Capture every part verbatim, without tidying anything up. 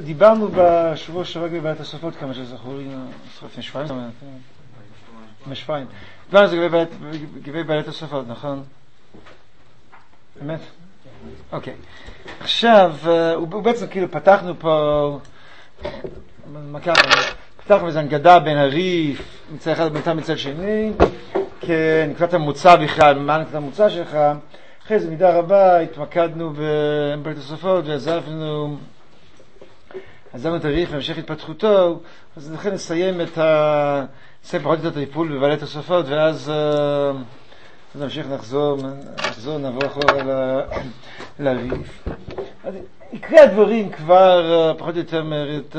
דיברנו בשבוע שעבר בבעיית הסופות, כמה שזכור לי, לפני שבועיים, לפני שבועיים. דיברנו על זה לגבי בעיית הסופות, נכון? באמת? אוקיי. עכשיו, הוא בעצם כאילו פתחנו פה, מה ככה? פתחנו איזו הנגדה בין הריף, מצד אחד ובינתיים מצד שני, כנקודת המוצא בכלל, מה נקודת המוצא שלך. אחרי זה מידה רבה התמקדנו בבעיית הסופות ועזבנו עזבנו את הריף והמשך התפתחותו, אז לכן נסיים את ה... נסיים פחות את הטיפול בבעיית הסופות, ואז נמשיך נחזור, נחזור, נעבור אחורה לריף. אז עיקרי הדברים כבר פחות או יותר מרית...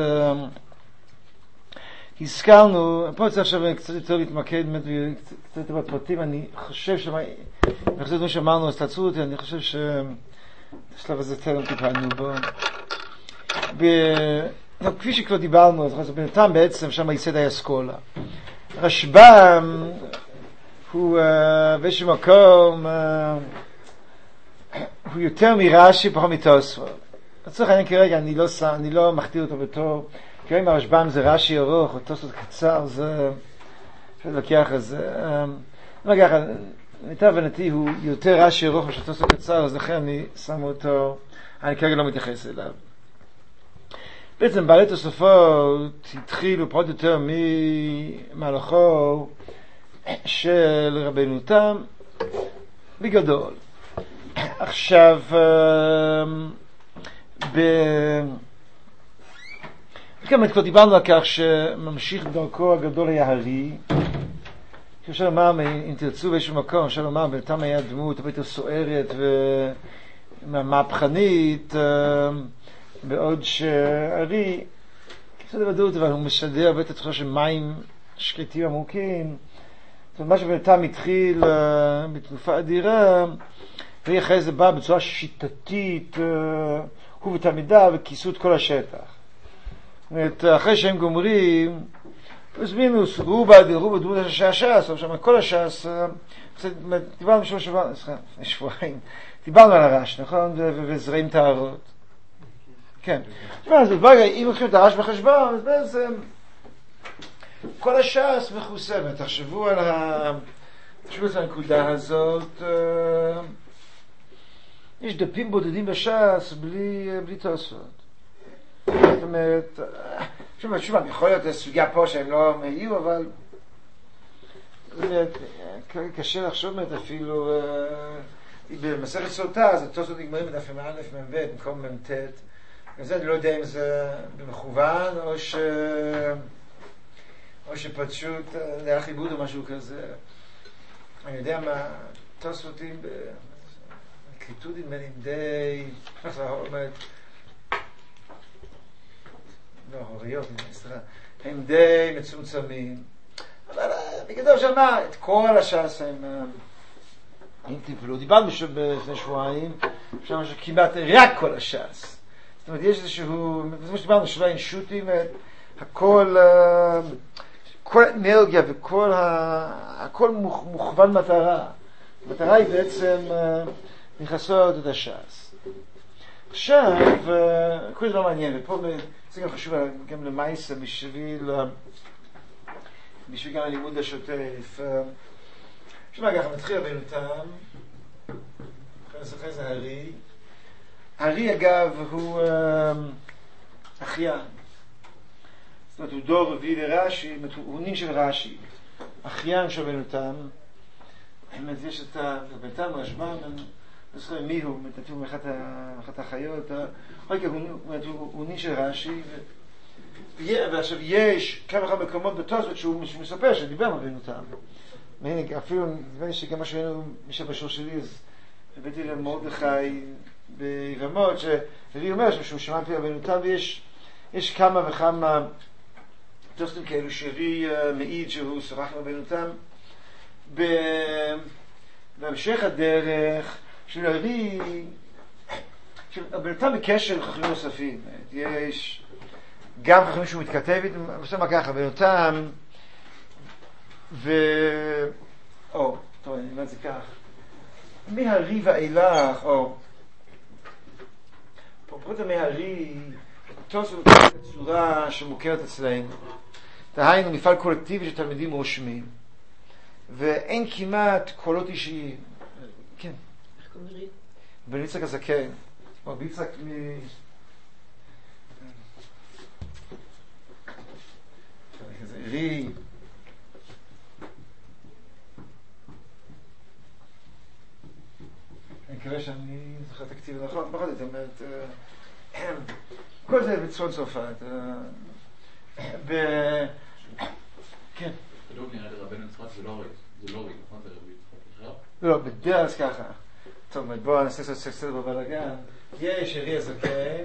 הזכרנו, פה צריך עכשיו קצת יותר להתמקד, קצת יותר בפרטים. אני חושב שמה... אני חושב שמה שאמרנו, אז תעצרו אותי, אני חושב שהשלב הזה טרם טיפלנו בו. ב... כפי שכבר דיברנו, אז בינתיים בעצם שם ייסד האסכולה. רשב"ם הוא באיזשהו מקום, הוא יותר מרש"י, פחות מתוספות. לצורך העניין כרגע אני לא, אני לא מכתיר אותו בתור, כי אם הרשב"ם זה רש"י ארוך או תוספות קצר, זה אפשר לוקח את זה. לא ככה, למיטב הבנתי הוא יותר רש"י ארוך מאשר תוספות קצר, אז לכן אני שם אותו, אני כרגע לא מתייחס אליו. בעצם בעלי תוספות התחילו פחות או יותר ממהלכו של רבנו תם בגדול. עכשיו, ב... כמה כבר דיברנו על כך שממשיך דרכו הגדול היה הרי. אפשר לומר, אם תרצו באיזשהו מקום, אפשר לומר, בינתיים היה דמות הרבה יותר סוערת ומהפכנית, בעוד שהרי, קצת בוודאות, אבל הוא משדר הרבה את התחושה של מים שקטים עמוקים. זאת אומרת, מה שבינתיים התחיל בתקופה אדירה, והיא אחרי זה בא בצורה שיטתית, הוא ותלמידיו, וכיסו את כל השטח. זאת אומרת, אחרי שהם גומרים, פלוס מינוס, רובה, רובה דמות הש"ס, או שם כל הש"ס, דיברנו בשבוע שבוע, שבועיים, דיברנו על הרש, נכון? וזרעים טהרות. כן. אז ברגע, אם לוקחים את הרש בחשבון, אז בעצם כל הש"ס מחוסמת. תחשבו על ה... תחשבו על הנקודה הזאת. יש דפים בודדים בש"ס בלי, בלי תוספות. זאת אומרת, שוב, שוב, יכול להיות סוגיה פה שהם לא יהיו, אבל זאת אומרת, קשה לחשוב באמת אפילו, במסכת סוטה, אז התוספות נגמרים בדף מ"א, מ"ב, במקום מ"ט. וזה אני לא יודע אם זה במכוון, או ש... או שפשוט להלך איבוד או משהו כזה. אני יודע מה, תוספותים בקליטודים בין די... לא, הוריות, הם די מצומצמים. אבל בגדול שמה, את כל הש"ס הם... אם תפלו, דיברנו לפני שבועיים, שם שכמעט רק כל הש"ס. זאת אומרת, יש איזשהו, זה מה שדיברנו, שבעים שוטים, הכל, כל האנרגיה וכל ה... הכל מוכוון מטרה. המטרה היא בעצם נכנסות את הש"ס. עכשיו, כל זה לא מעניין, ופה זה גם חשוב גם למייסה, בשביל, בשביל גם הלימוד השוטף. שמה ככה, נתחיל רבנו תם, אחרי זה הרי. הרי אגב הוא אחיין, זאת אומרת הוא דור רביעי לרש"י, הוא נין של רש"י, אחיין של רבנו תם. יש את רבנו תם, רשב"ם, לא זוכר מי הוא, הוא מאחת החיות, הוא נין של רש"י. ועכשיו יש כמה וכמה מקומות בתוספות שהוא מספר שדיבר על רבנו תם. אפילו נדמה לי שגם מה שראינו מי שבשור שלי, אז הבאתי למרדכי בירמות, שרבי אומר שהוא שמע פי רבנו תם, ויש יש כמה וכמה תוספים כאלו שרבי מעיד שהוא שוחח עם רבנו תם. בהמשך הדרך של רבי, רבנו תם בקשר לחכמים נוספים, יש גם חכמים שהוא מתכתב איתם, בסדר מה ככה, רבנו תם ו... או, טוב, אני אומר את זה כך, מהרי ואילך, או פרופורטה מהרי תוספות בצורה שמוכרת אצלנו, דהיינו מפעל קולקטיבי של תלמידים רושמים, ואין כמעט קולות אישיים. כן. איך קוראים לי? בן יצחק הזקן, או בן יצחק מ... כזה ערי. אני מקווה שאני זוכר את הכתיב נכון, פחות זאת אומרת, כל זה בצפון צרפת. ב... כן. כתוב נראה לרבנו יצחק זה לא ריק, זה לא ריק, נכון? זה רבי יצחק אחר? לא, בדרך ככה. טוב, בואו נעשה קצת קצת בבלגן. יש ערי הזקן,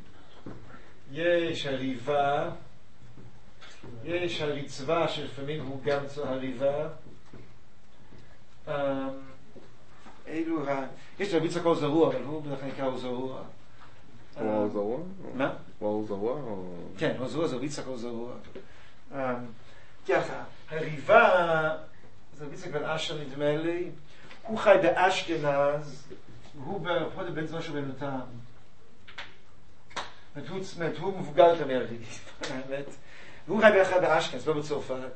יש הריבה, יש הרצווה שלפעמים הוא גם צו הריבה. אילו ה... יש רבי יצחק אור זרוע, אבל הוא בדרך כלל נקרא אור זרוע. אור זרוע? מה? אור זרוע? כן, אור זרוע זה רבי יצחק אור זרוע. ככה, הריבה זה רבי יצחק בן אשר נדמה לי, הוא חי באשכנז, הוא פחות בן זמן שהוא בן אותם. הוא מבוגר יותר מהריב, והוא חי ביחד באשכנז, לא בצרפת.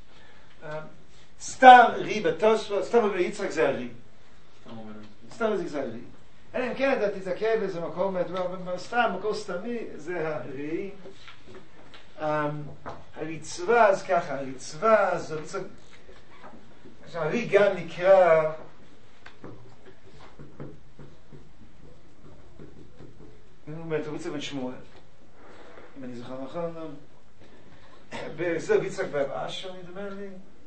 סתם ריב, סתם רבי יצחק זה הריב. סתם זה הריב. אני כן ידעתי תזכה באיזה מקום, סתם, מקום סתמי, זה הריב. הרצווה, אז ככה, הרצווה, אז הריב גם נקרא הוא אומר, רבי יצחק בן שמואל, אם אני זוכר נכון, זה רבי יצחק בן אשר נדמה לי.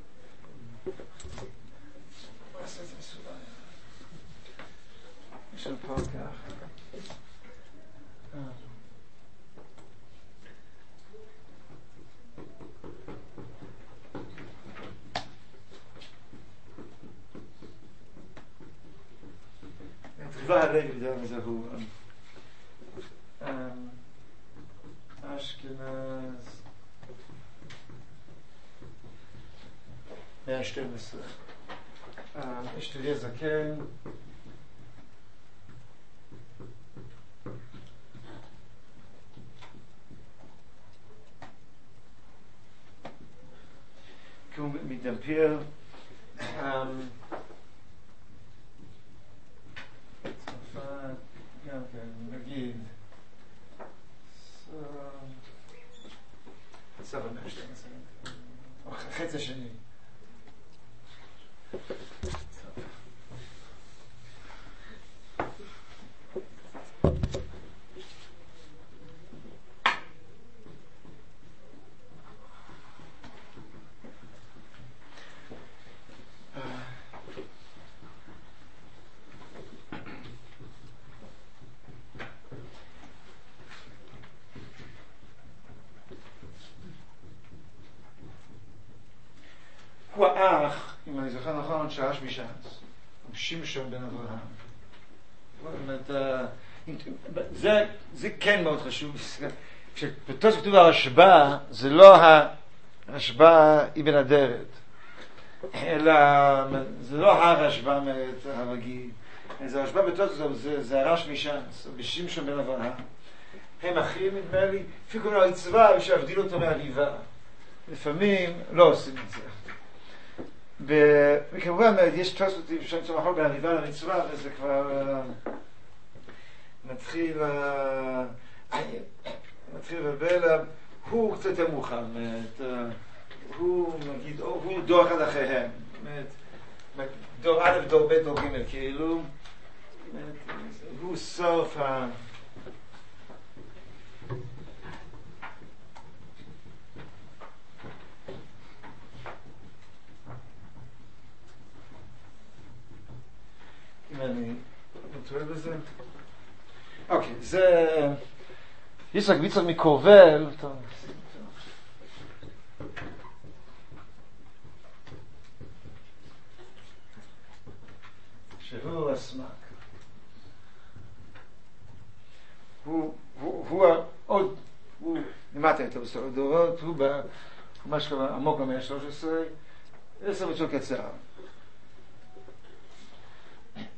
בוא נעשה את זה מסודר. יש לנו פה ככה. טריבה הלוי, בדרך כלל הוא אשכנז מאה ושתים עשרה. אשתרי זקן, הוא מדמפיר, צרפת, גם כן, נגיד סבא מאה ושתים עשרה, או חצי שני. הוא האח, אם אני זוכר נכון, שרש מש"ס, שמשון בן אברהם. זה, זה כן מאוד חשוב. כשבתוספות כתוב הרשב"א, זה לא הרשב"א אבן אדרת, אלא זה לא הרשב"א הרגיל. זה הרשב"א בתוספות, זה, זה הרש מש"ס, בשמשון בן אברהם. הם אחים, נדמה לי, לפי כל הרצווה, ושהבדיל אותו מהריבה. לפעמים לא עושים את זה. וכמובן יש תוספות אפשר למצוא מחור בהריבה למצווה, וזה כבר מתחיל מתחיל לבלע. הוא קצת יותר מאוחר, הוא נגיד, הוא דור אחד אחריהם, דור א', דור ב', דור ג', כאילו הוא סוף ה... אם אני מתואר בזה. אוקיי, זה יצחק ויצחק מקורבל. שהוא הסמק. הוא, הוא, הוא עוד, הוא למטה יותר בסוף הדורות, הוא ממש עמוק במאה ה-שלוש עשרה, עשר בצור קצר.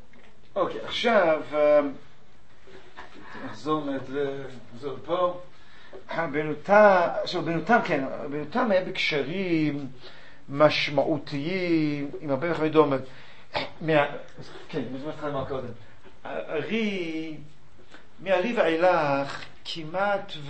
אוקיי, עכשיו נחזור נחזור פה. הבנותם, עכשיו בנותם כן, בנותם היה בקשרים משמעותיים עם הרבה מחמי דומר. כן, מזמן התחלתי לומר קודם. הרי, מהרי ואילך כמעט ו...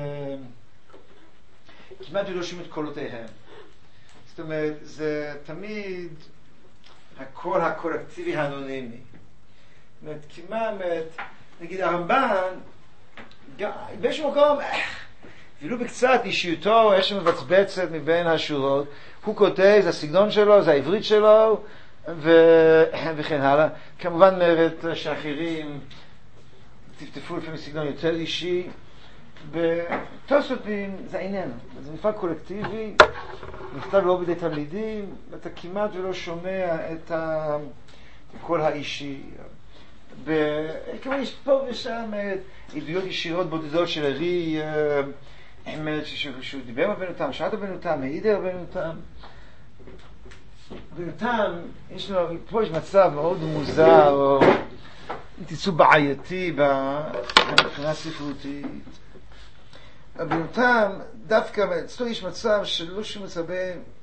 כמעט ולא שומעים את קולותיהם. זאת אומרת, זה תמיד הקול הקולקטיבי האנונימי. זאת אומרת, כמעט, נגיד הרמב"ן, באיזשהו מקום, אפילו בקצת אישיותו, איך שמבצבצת מבין השורות, הוא כותב, זה הסגנון שלו, זה העברית שלו, ו... וכן הלאה. כמובן מרת שאחרים טפטפו לפעמים סגנון יותר אישי, בתוספים זה איננו, זה מפעל קולקטיבי, נכתב לא בידי תלמידים, ואתה כמעט ולא שומע את הקול האישי. כמובן יש פה ושם עדויות ישירות בודדות של הרי, שהוא דיבר בבנותם, שעת בבנותם, העיד בבנותם. בבנותם, יש לנו, פה יש מצב מאוד מוזר, או אם תצאו בעייתי מבחינה ספרותית. בבנותם, דווקא, אצלו יש מצב שלא שום מצבה,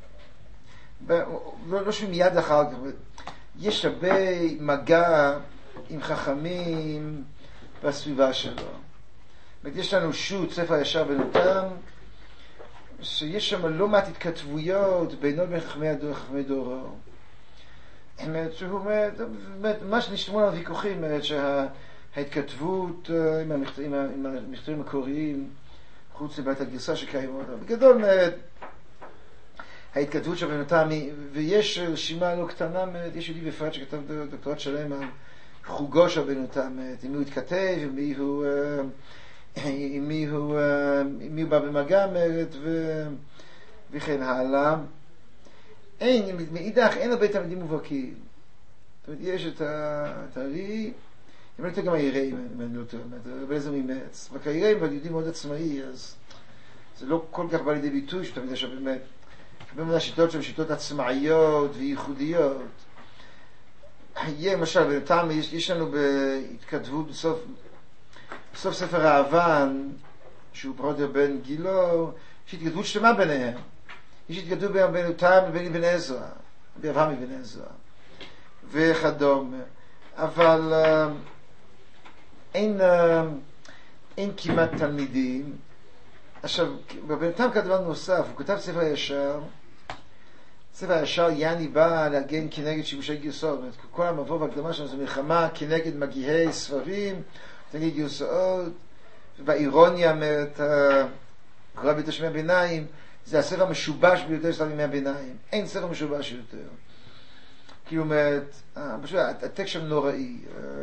לא שום מיד אחר כך, יש הרבה מגע עם חכמים בסביבה שלו. יש לנו שו"ת, ספר הישר בנותם, שיש שם לא מעט התכתבויות בינו ובין חכמי דורו. שהוא אומר, מה שנשמעו על הוויכוחים, שההתכתבות עם המכתבים המקוריים, חוץ לבית הגרסה שקיימות, בגדול ההתכתבות של בנותם, ויש רשימה לא קטנה, יש יהודי בפרט שכתב דוקטורט שלם על חוגו של בנותם, עם מי הוא התכתב, עם מי הוא, עם מי הוא, עם מי הוא בא במגע מרד, וכן הלאה. אין, מאידך, אין הרבה תלמידים מובהקים. זאת אומרת, יש את הרי, הם לא יותר גם היראים, אם אני לא טועה, הרבה זה ממץ. רק היראים והיהודים מאוד עצמאי, אז זה לא כל כך בא לידי ביטוי, שתמיד יש באמת, הרבה מאוד השיטות שהן שיטות עצמאיות וייחודיות. יהיה, למשל, בינתיים יש, יש לנו בהתכתבות בסוף, בסוף ספר האבן, שהוא פחות או בן גילו, יש התכתבות שלמה ביניהם. יש התכתבות בין בינותם לבין אבן עזרא, באברהם אבן עזרא, וכדומה. אבל uh, אין, uh, אין כמעט תלמידים. עכשיו, בבינותם כדבר נוסף, הוא כתב ספר הישר, ספר הישר יעני בא להגן כנגד שיבושי גרסאות, כל המבוא והקדמה שלנו זה מלחמה כנגד מגיהי ספרים, כנגד גרסאות, ובאירוניה אומרת, קורא בית השמי הביניים, זה הספר המשובש ביותר של ימי הביניים. אין ספר משובש יותר. כאילו אומרת, הטקסט שם נוראי.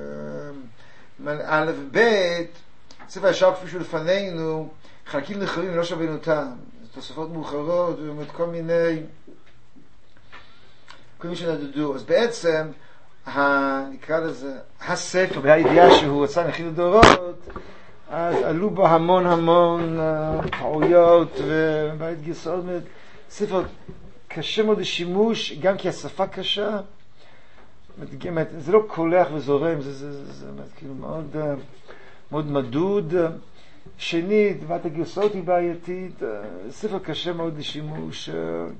א' ב', ספר הישר כפי שהוא לפנינו, חלקים נכרים לא שווים אותם. זה תוספות מאוחרות, ובאמת כל מיני, כל מיני שנדדו. אז בעצם, נקרא לזה, הספר, והידיעה שהוא רצה להכין לדורות, אז עלו בו המון המון טעויות ובית גרסאות. ספר קשה מאוד לשימוש, גם כי השפה קשה. זה לא קולח וזורם, זה, זה, זה, זה כאילו מאוד, מאוד מדוד. שנית, בית הגרסאות היא בעייתית. ספר קשה מאוד לשימוש.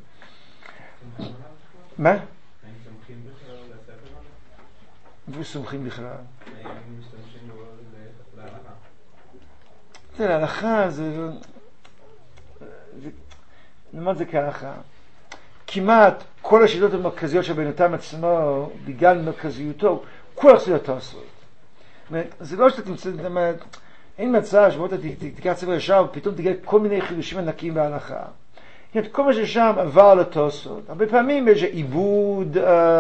מה? האם סומכים בכלל לספר הזה? וסומכים בכלל. האם משתמשים בו להלכה? תראה, להלכה זה... נאמר זה ככה. כמעט כל השיטות המרכזיות של בינותם עצמו, בגלל מרכזיותו, כל השיטות עושות. זה לא שאתה תמצא, אין מצב שבו אתה תיקח ספר ישר ופתאום תגיע כל מיני חידושים ענקיים בהלכה. כל מה ששם עבר לתוספות. הרבה פעמים יש עיבוד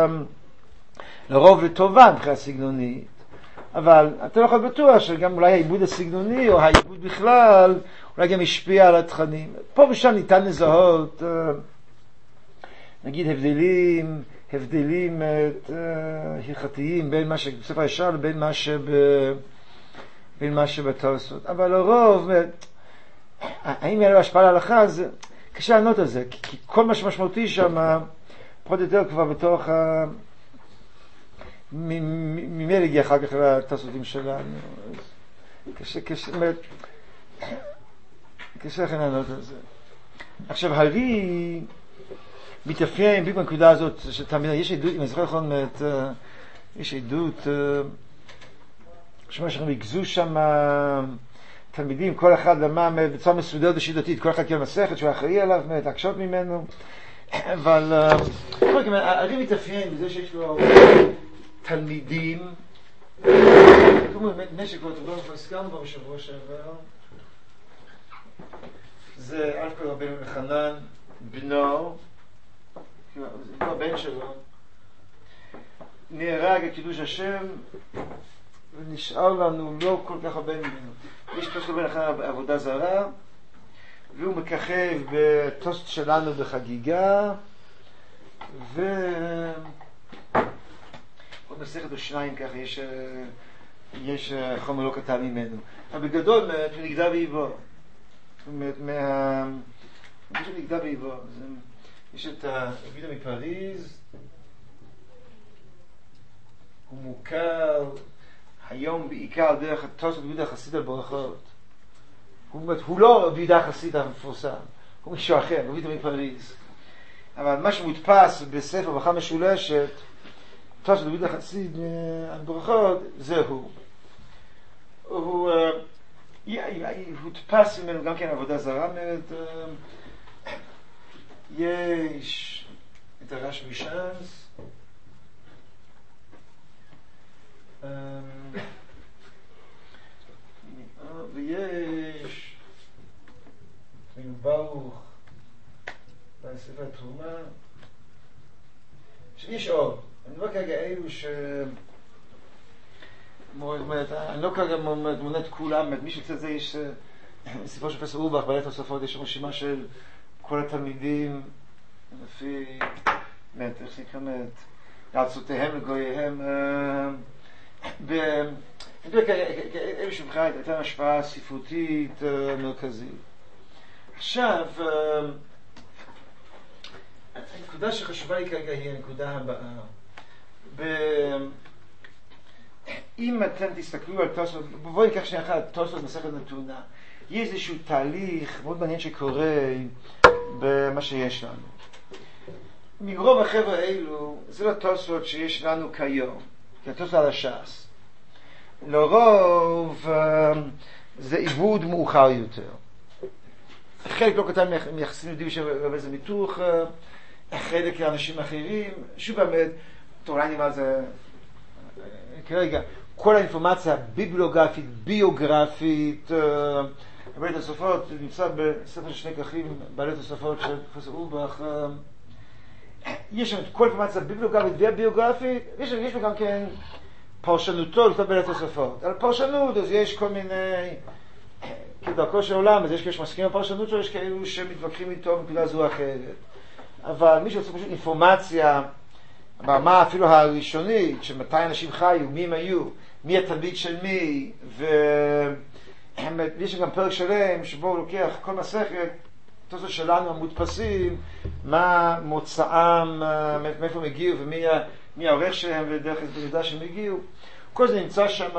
לרוב לטובה מבחינה סגנונית, אבל אתה לא יכול בטוח שגם אולי העיבוד הסגנוני או העיבוד בכלל אולי גם השפיע על התכנים. פה ושם ניתן לזהות נגיד הבדלים הבדלים הלכתיים בין מה שבספר הישר לבין מה שב בין מה שבתוספות. אבל לרוב האם יהיה לו השפעה להלכה, זה קשה לענות על זה, כי כל מה שמשמעותי שם פחות או יותר כבר בתוך ה... ממילא הגיע אחר כך לתוספותים שלנו. קשה, קשה, קשה לכם לענות על זה. עכשיו, הרי מתאפיין בדיוק בנקודה הזאת, שתמיד, יש עדות, אם אני זוכר נכון, יש עדות, שמה שאנחנו הגזו שם תלמידים, כל אחד למד בצורה מסודרת ושיטתית, כל אחד קיבל מסכת שהוא אחראי עליו, להקשות ממנו, אבל הרי מתאפיין בזה שיש לו תלמידים, כמו נשק ואותו כבר הסכמנו כבר בשבוע שעבר, זה אלף כל רבנו לחנן בנו, זה הבן שלו, נהרג את קידוש השם ונשאר לנו לא כל כך הרבה ממנו. יש פשוט בן לחנן עבודה זרה, והוא מככב בטוסט שלנו בחגיגה, ו... עוד מסכת או שניים ככה, יש, יש חומר לא קטן ממנו. אבל בגדול, הוא נגדע באיבו. זאת אומרת, מה... מה שנגדע באיבו. יש את הבידה מפריז, הוא מוכר היום בעיקר דרך הטוסט בידה חסיד על ברכות. הוא, הוא לא בידה חסיד המפורסם, הוא מישהו אחר, הוא בידה מפריז. אבל מה שמודפס בספר ברכה משולשת, טוסט בידה חסיד על ברכות, זה הוא. הוא הודפס ממנו גם כן עבודה זרה מאוד. יש את הרש משאנס, ויש תמינו ברוך בספר התרומה. יש עוד, אני לא כרגע אלו ש... אני לא כרגע מונה את כולם, מי שקצת זה יש ספרו של פרופסור אורבך בעלי תוספות, יש רשימה של כל התלמידים לפי איך זה נקרא יעצותיהם לגוייהם. אלו שמבחינת הייתה השפעה ספרותית מרכזית. עכשיו הנקודה שחשובה לי כרגע היא הנקודה הבאה. אם אתם תסתכלו על תוספות, בואו ניקח שנייה אחת, תוספות מסכת נתונה. יש איזשהו תהליך מאוד מעניין שקורה במה שיש לנו. מרוב החבר'ה האלו, זה לא תוספות שיש לנו כיום, כי התוספות על הש"ס. לרוב זה עיבוד מאוחר יותר. חלק לא קטן מייחסים יודעים שרבה זה מיתוך, חלק לאנשים אחרים, שוב באמת, אולי נאמר זה... כרגע, כל האינפורמציה ביבליוגרפית, ביוגרפית, בעלי תוספות, נמצא בספר של שני ככים, בעלי תוספות של פרופסור אורבך, יש שם את כל האינפורמציה ביבליוגרפית והביוגרפית, יש שם גם כן פרשנותו לכתוב בעלי תוספות. על פרשנות, אז יש כל מיני, כדרכו של עולם, אז יש כאלה שמסכימים על פרשנות שלו, יש כאלו שמתווכחים איתו מפעילה זו אחרת. אבל מי שרוצה פשוט אינפורמציה, ברמה אפילו הראשונית, שמתי אנשים חיו, מי הם היו, מי התלמיד של מי, ויש גם פרק שלם שבו הוא לוקח כל מסכת, תוספות שלנו המודפסים, מה מוצאם, מאיפה הם הגיעו, ומי העורך שלהם ודרך הידע שהם הגיעו. כל זה נמצא שם,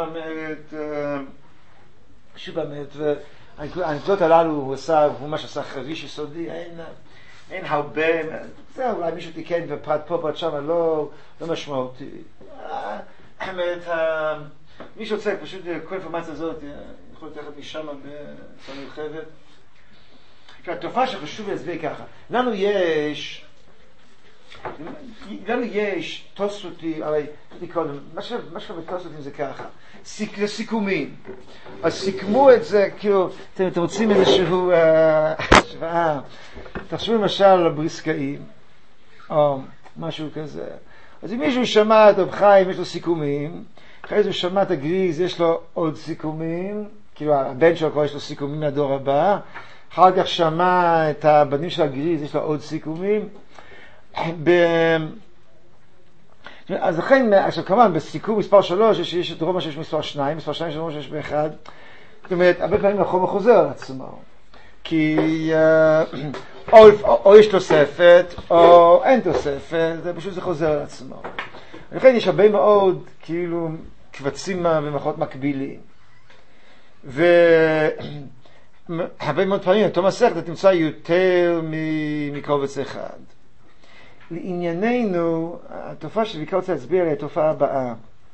שוב באמת, והנקודות הללו הוא עשה, הוא מה שעשה חריש יסודי, אין... אין הרבה, זה אולי מישהו תיקן ופרט פה, פרט שם, לא, לא משמעותי. האמת, מי שרוצה, פשוט כל האינפורמציה הזאת, יכול לתחת משם בצורה נרחבת. התופעה שחשוב להסביר ככה, לנו יש, לנו יש תוספותי, הרי, מה שקורה בתוספותים זה ככה, זה סיכומים. אז סיכמו את זה, כאילו, אתם רוצים איזשהו השוואה, תחשבו למשל על הבריסקאים, או משהו כזה. אז אם מישהו שמע את רב חיים, יש לו סיכומים, אחרי זה הוא שמע את הגריז, יש לו עוד סיכומים, כאילו הבן שלו כבר יש לו סיכומים מהדור הבא, אחר כך שמע את הבנים של הגריז, יש לו עוד סיכומים. ב... אז לכן, עכשיו כמובן, בסיכום מספר שלוש, יש, יש את רוב מה שיש מספר שניים, מספר שניים של רוב שיש באחד. זאת אומרת, הרבה פעמים החומר חוזר על עצמו. כי או, או, או יש תוספת, או אין תוספת, זה פשוט זה חוזר על עצמו. לכן יש הרבה מאוד, כאילו, קבצים במחות מקבילים. ו... הרבה מאוד פעמים, אותו מסכת, אתה תמצא יותר מקובץ אחד. לענייננו, התופעה שבעיקר רוצה להסביר היא התופעה הבאה.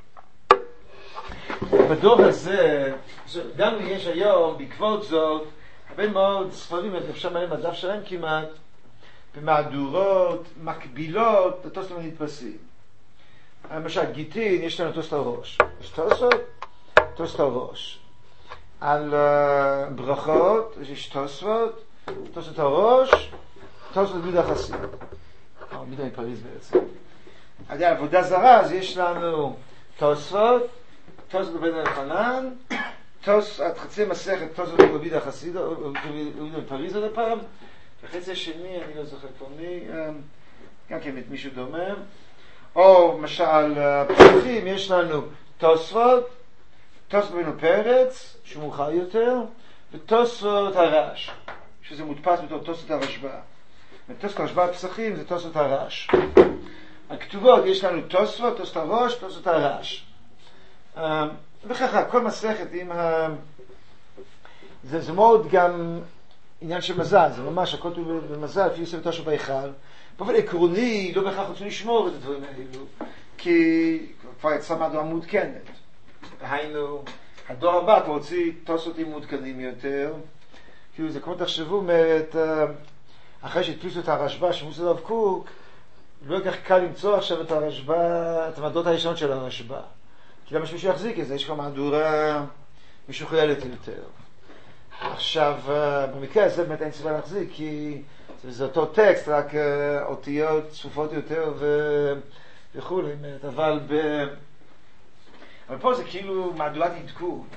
בדור הזה, גם יש היום, בעקבות זאת, הרבה מאוד ספרים, אפשר מלא מדף שלהם כמעט, במהדורות, מקבילות, התוספות נתפסים. למשל, גיטין, יש לנו תוספות הראש. יש תוספות, תוספות הראש. על uh, ברכות, יש תוספות, תוספות הראש, תוספות מידה חסיד. אה, מידה מפריז בעצם. על עבודה זרה, אז יש לנו תוספות, תוספות בבן אלחנן, תוספות, חצי מסכת, תוספות במידה חסיד, או מידה מפריז עוד הפעם, וחצי השני, אני לא זוכר פה מי, גם כן את מישהו דומם. או משל פסוחים, יש לנו תוספות, תוספות בנו פרץ, שהוא מאוחר יותר, ותוספות הרש, שזה מודפס בתור תוספות הרשב"א. ותוספות הרשב"א פסוחים זה תוספות הרש. הכתובות יש לנו תוספות, תוספות הראש, תוספות הרש. וככה, כל מסכת עם ה... זה, זה מאוד גם עניין של מזל, זה ממש הכל במזל, לפי יוסף תושע בהיכל. באופן עקרוני, לא בהכרח רוצים לשמור את הדברים האלו, כי כבר יצא מהדורה מעודכנת. היינו, הדור הבא אתה רוצים תוספות מעודכנים יותר, כאילו זה כמו תחשבו, אומרת, אחרי שהדפיסו את הרשב"א שמוס הרב קוק, לא כל כך קל למצוא עכשיו את הרשב"א, את המדות הישנות של הרשב"א. כי למה שמישהו יחזיק את זה, יש כבר מהדורה משוכללת יותר. עכשיו, במקרה הזה באמת אין סיבה להחזיק, כי זה אותו טקסט, רק אותיות צפופות יותר וכו', אבל ב... אבל פה זה כאילו מהדורת עדכון.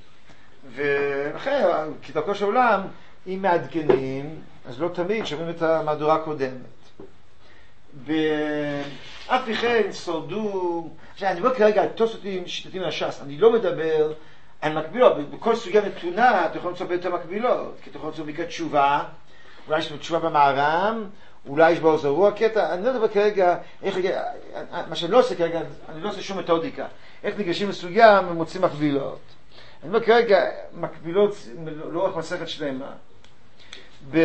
ולכן, כדרכו של עולם, אם מעדכנים, אז לא תמיד שומעים את המהדורה הקודמת. באף לכן שורדו... עכשיו, אני אומר כרגע על תוספותים שיטתיים מהש"ס, אני לא מדבר על מקבילות. בכל סוגיה נתונה, אתה יכול למצוא ביותר מקבילות, כי אתה יכול למצוא בקעת תשובה, אולי יש תשובה במערם, אולי יש באור זרוע קטע, אני לא מדבר כרגע, איך, מה שאני לא עושה כרגע, אני לא עושה שום מתודיקה, איך ניגשים לסוגיה ומוצאים מקבילות. אני אומר כרגע, מקבילות לא רק מסכת שלמה. ב...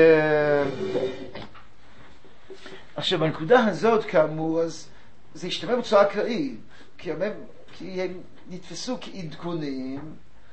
עכשיו, בנקודה הזאת כאמור, אז זה השתמע בצורה אקראית, כי, כי הם נתפסו כעדכונים,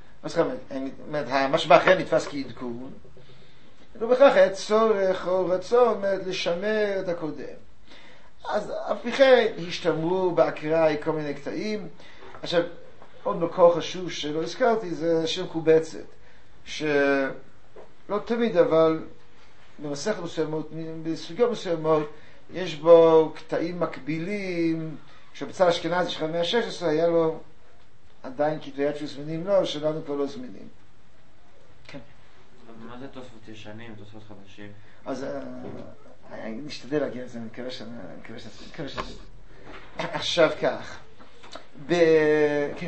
מה שבאחר נתפס כעדכון, לא בכך היה צורך או רצון לשמר את הקודם. אז אף לכן השתמרו באקראי כל מיני קטעים. עכשיו, עוד מקור חשוב שלא הזכרתי, זה שם קובצת, שלא תמיד, אבל במסכת מסוימות, בסוגיות מסוימות, יש בו קטעים מקבילים, שבצד אשכנזי של המאה ה-שש עשרה היה לו עדיין כתבי יד שזמינים לו, שלנו כבר לא זמינים. כן. מה זה תוספות ישנים, תוספות חדשים? אז נשתדל להגיע לזה, אני מקווה שאני... עכשיו כך. ב... כן.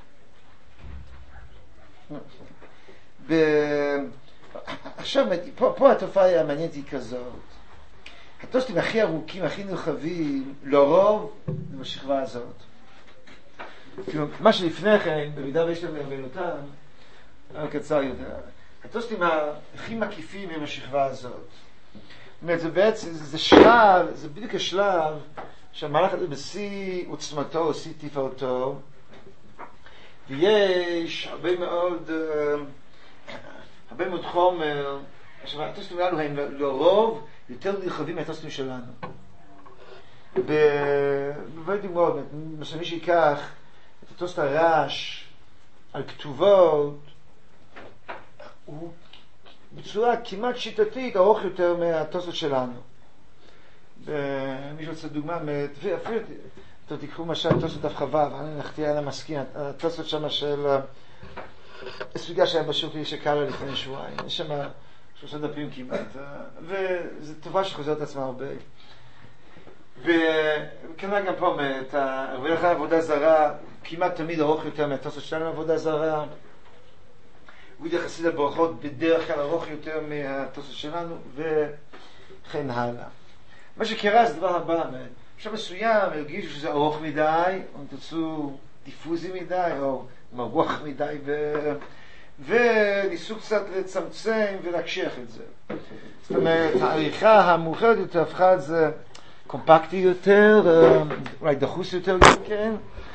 ב... עכשיו, פה התופעה המעניינת היא כזאת. התוספים הכי ארוכים, הכי נרחבים, לרוב, זה בשכבה הזאת. מה שלפני כן, במידה ויש להם להבנותם, היה קצר יותר. התוספים הכי מקיפים הם השכבה הזאת. זאת אומרת, זה בעצם, זה שלב, זה בדיוק השלב שהמהלך הזה בשיא עוצמתו, או שיא תפארתו, ויש הרבה מאוד, הרבה מאוד חומר. עכשיו, התוספים האלו הם לרוב יותר נרחבים מהתוספים שלנו. בבית דוגמאות, משמי שיקח את התוספת הרש על כתובות, הוא בצורה כמעט שיטתית ארוך יותר מהתוספות שלנו. מישהו רוצה דוגמה, אפילו תיקחו משל תוספת הפחבה, ואני נחתי על המסכים, התוספת שם של הסוגיה שהיה בשיעור שקרה לפני שבועיים, יש שם שלושה דפים כמעט, וזו טובה שחוזרת עצמה הרבה. וכנראה גם פה, ולכן עבודה זרה כמעט תמיד ארוך יותר מהתוספות שלנו עבודה זרה, הוא יחסית לברכות בדרך כלל ארוך יותר מהתוספות שלנו, וכן הלאה. מה שקרה זה דבר הבא, עכשיו מסוים הרגישו שזה ארוך מדי, או תצאו דיפוזי מדי, או מרוח מדי וניסו קצת לצמצם ולהקשיח את זה. זאת אומרת, העריכה המאוחרת יותר הפכה את זה קומפקטי יותר, אולי דחוס יותר גם כן,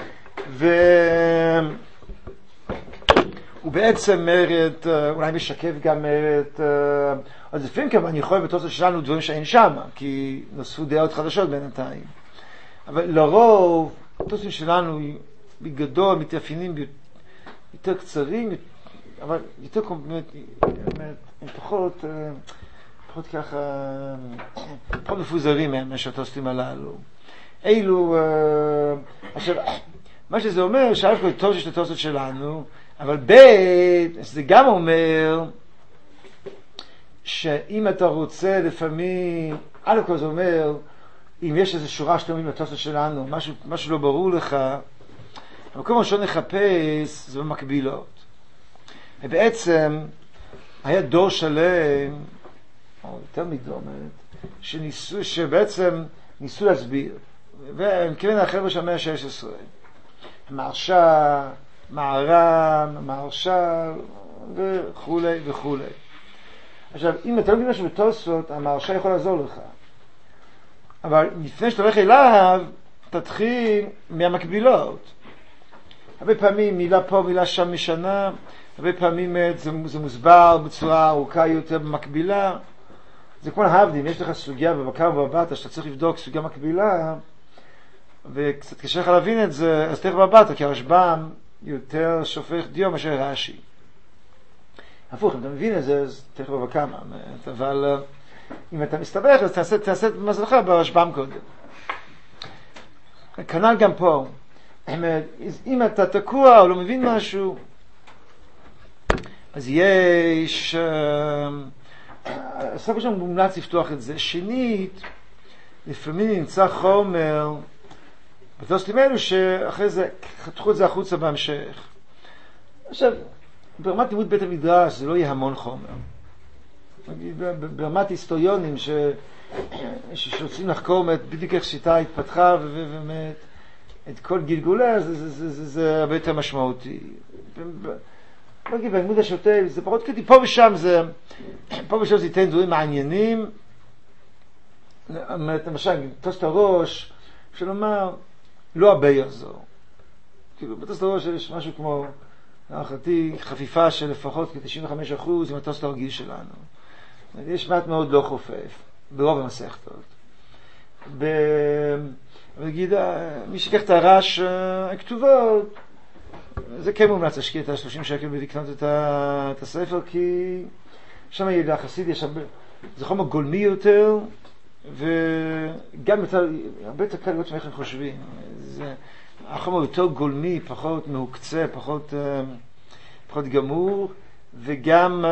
והוא בעצם מרד, אולי משקף גם מרד, אז לפעמים כמובן אני יכול בתוצאות שלנו דברים שאין שם, כי נוספו דעות חדשות בינתיים. אבל לרוב, התוצאות שלנו בגדול מתאפיינים יותר קצרים, אבל יותר פחות, פחות ככה, פחות מפוזרים מהם שהתוספים הללו. אילו, עכשיו, מה שזה אומר, שאף כל תוספות של התוספות שלנו, אבל ב' זה גם אומר שאם אתה רוצה לפעמים, א' כל זה אומר, אם יש איזו שורה שאתם אומרים לתוספות שלנו, משהו, משהו לא ברור לך, המקום הראשון לחפש זה במקבילות. ובעצם היה דור שלם, או יותר מדור, שניסו, שבעצם ניסו להסביר, והם כיוון החבר'ה של המאה ה-שש עשרה, המהרש"א, מהר"ם, המהרש"ל וכו' וכו'. עכשיו, אם אתה לא מבין משהו בתוספות, המהרש"א יכול לעזור לך. אבל לפני שאתה הולך אליו, תתחיל מהמקבילות. הרבה פעמים מילה פה, מילה שם משנה, הרבה פעמים זה, זה מוסבר בצורה ארוכה יותר במקבילה. זה כמו להבדיל, אם יש לך סוגיה בבקר ובבטה, שאתה צריך לבדוק סוגיה מקבילה, וקצת קשה לך להבין את זה, אז תלך בבטה, כי הרשב"ם יותר שופך דיו מאשר רש"י. הפוך, אם אתה מבין את זה, אז תלך בבקר, אבל אם אתה מסתבך, אז תעשה, תעשה את מזלך ברשב"ם קודם. כנ"ל גם פה. אם אתה תקוע או לא מבין משהו, אז יש, סוף השם מומלץ לפתוח את זה. שנית, לפעמים נמצא חומר בתוספים אלו שאחרי זה חתכו את זה החוצה בהמשך. עכשיו, ברמת לימוד בית המדרש זה לא יהיה המון חומר. ברמת היסטוריונים ש... שרוצים לחקור בדיוק איך שיטה התפתחה ובאמת את כל גלגולה, זה, זה, זה, זה, זה הרבה יותר משמעותי. בלימוד השוטף זה פחות קטי, פה ושם זה, פה ושם זה ייתן דברים מעניינים. למשל, תוספות הראש, אפשר לומר, לא הרבה יעזור. כאילו, בתוספות הראש יש משהו כמו, להערכתי, חפיפה של לפחות כ-תשעים וחמישה אחוז עם התוספות הרגיל שלנו. יש מעט מאוד לא חופף, ברוב המסכתות. ב... נגיד, מי שיקח את הרש הכתובות, זה כן מומלץ להשקיע את ה-שלושים שקל ולקנות את, ה... את הספר, כי שם ידע חסיד, יש הרבה... זה חומר גולמי יותר, וגם יותר, הרבה יותר קל לראות שמאיך הם חושבים. זה... החומר יותר גולמי, פחות מהוקצה, פחות, פחות גמור, וגם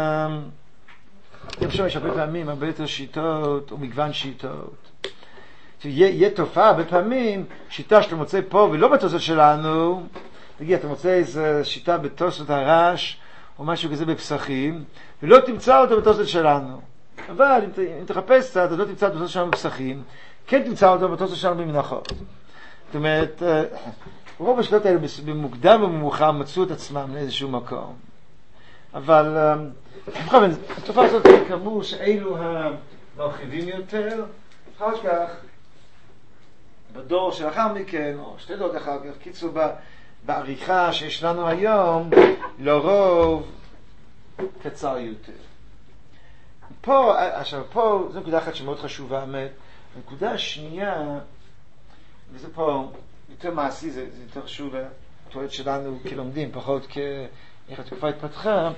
גם שם יש הרבה פעמים, הרבה יותר שיטות, או מגוון שיטות. יהיה, יהיה תופעה, הרבה פעמים, שיטה שאתה מוצא פה ולא בתוספות שלנו, תגיד, אתה מוצא איזו שיטה בתוספות הרש, או משהו כזה בפסחים, ולא תמצא אותו בתוספות שלנו. אבל אם, אם תחפש קצת, אתה לא תמצא בתוספות שלנו בפסחים, כן תמצא אותו בתוספות שלנו במנחות. זאת אומרת, רוב השיטות האלה במוקדם ובמאוחר מצאו את עצמם לאיזשהו מקום. אבל, בכוון, התופעה הזאת כאמור שאלו המרחיבים יותר, אחר כך, בדור שלאחר מכן, או שתי דורות אחר כך, קיצור בעריכה שיש לנו היום, לרוב קצר יותר. פה, עכשיו פה, זו נקודה אחת שמאוד חשובה, הנקודה השנייה, וזה פה יותר מעשי, זה, זה יותר חשוב לתועלת שלנו כלומדים, פחות כאיך התקופה התפתחה.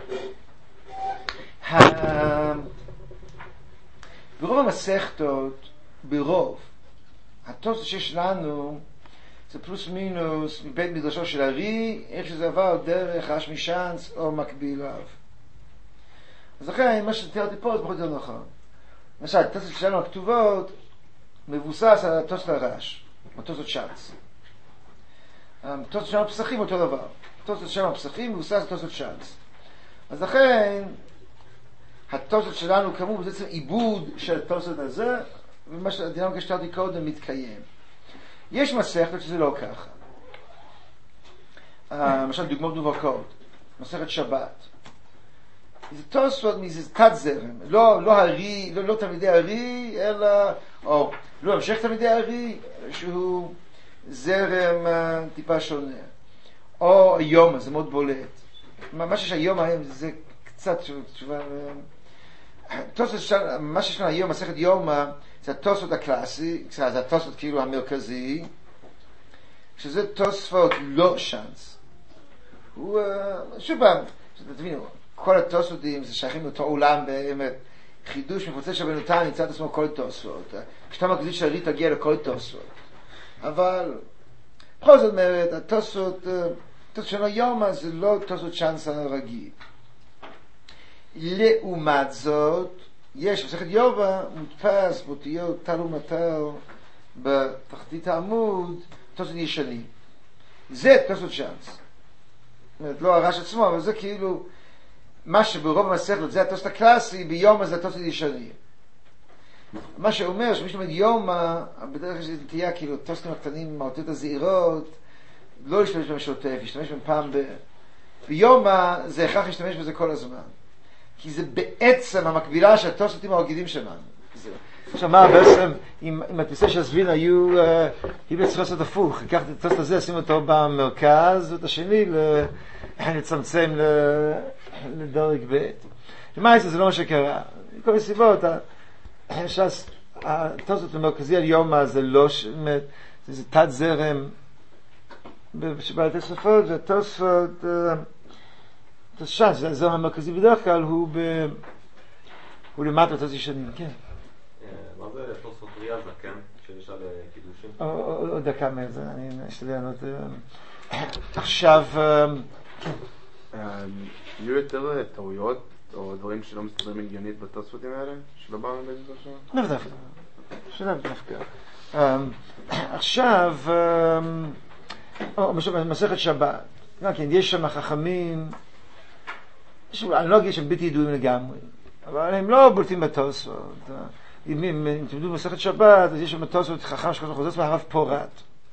ברוב המסכתות, ברוב, התוספות שיש לנו, זה פלוס מינוס מבית מדרשו של ארי, איך שזה עבר דרך רש משאנץ או מקביליו. אז לכן, מה שתיארתי פה זה פחות יותר נכון. למשל, התוספות שלנו הכתובות, מבוסס על התוספות הרש, או תוספות שאנץ. התוספות שלנו הפסחים אותו דבר. התוספות שלנו הפסחים מבוסס על תוספות שאנץ. אז לכן, התוספות שלנו כאמור זה בעצם עיבוד של התוספות הזה, ומה שהדינמיקה שתיארתי קודם מתקיים. יש מסכתות שזה לא ככה. למשל, דוגמאות מובהקות. מסכת שבת. זה תוספות מזה תת זרם, לא, לא הרי, לא, לא תלמידי הרי, אלא, או לא המשך תלמידי הרי, שהוא זרם uh, טיפה שונה. או היום, זה מאוד בולט. מה שיש היום היום זה קצת תשובה... תוספות, מה שיש לנו היום, מסכת יום, זה התוספות הקלאסי, זה התוספות כאילו המרכזי, שזה תוספות לא שאנס. הוא, שוב פעם, תבינו, כל התוספותים זה שייכים לאותו עולם, באמת, חידוש מפוצץ שרבנו תם נמצא את עצמו כל תוספות. כשאתה מקדיש שהרי תגיע לכל תוספות. אבל, בכל זאת אומרת, התוספות, תוספות של היום זה לא תוספות שאנס הרגיל. לעומת זאת, יש מסכת יובא מודפס באותיות תל ומטל בתחתית העמוד תוספות ישנים. זה תוספות שאנס. זאת אומרת, לא הרש עצמו, אבל זה כאילו מה שברוב המסכת, זה התוספות הקלאסי, ביומא זה התוספות ישנים. מה שאומר שמי שלומד יומא, בדרך כלל זה תהיה כאילו תוספות הקטנים, מהותיות הזעירות, לא להשתמש בהם שוטף, להשתמש בהם פעם ב... ביומא זה הכרח להשתמש בזה כל הזמן. כי זה בעצם המקבילה של התוספותים הרגילים שלנו. עכשיו מה בעצם, אם התפיסה של הסבין היו, היא בעצם צריכה לעשות הפוך, לקחת את התוספות הזה, לשים אותו במרכז, ואת השני לצמצם לדרג ב'. ומה זה? זה לא מה שקרה. כל הסיבות, התוספות המרכזי על יומא זה לא, זה תת זרם שבעל תוספות, והתוספות... תשע, זה הזרם המרכזי בדרך כלל, הוא ב... הוא למטה תוספות ישנים, כן. מה זה תוספות ריאל זקן, שנשאל קידושים? עוד דקה מזה, אני אשתדל לענות. עכשיו, יהיו יותר טעויות, או דברים שלא מסתדרים הגיונית בתוספותים האלה? שלא באנו באיזה דבר? לא דווקא. שלא דווקא. עכשיו, מסכת שבת. כן, יש שם חכמים, אני לא אגיד שהם בלתי ידועים לגמרי, אבל הם לא בולטים בתוספות. אם תלמדו במסכת שבת, אז יש שם תוספות חכם שחוזר עצמו הרב פורת.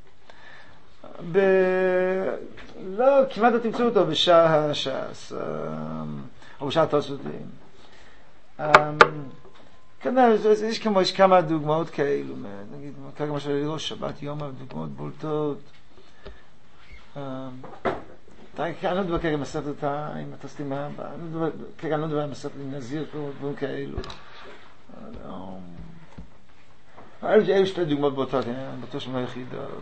לא, כמעט לא תמצאו אותו בשעה הש"ס, או בשעה התוספותים. כנראה, יש כמה דוגמאות כאלו, נגיד, כרגע משהו לראש שבת יום, דוגמאות בולטות. אני לא מדבר כרגע מסכת אותה עם התוספים הבאה, כרגע אני לא מדבר מסכת עם נזיר, דברים כאלו. היו שתי דוגמאות באותות, אני בטוח שהן לא יחידות.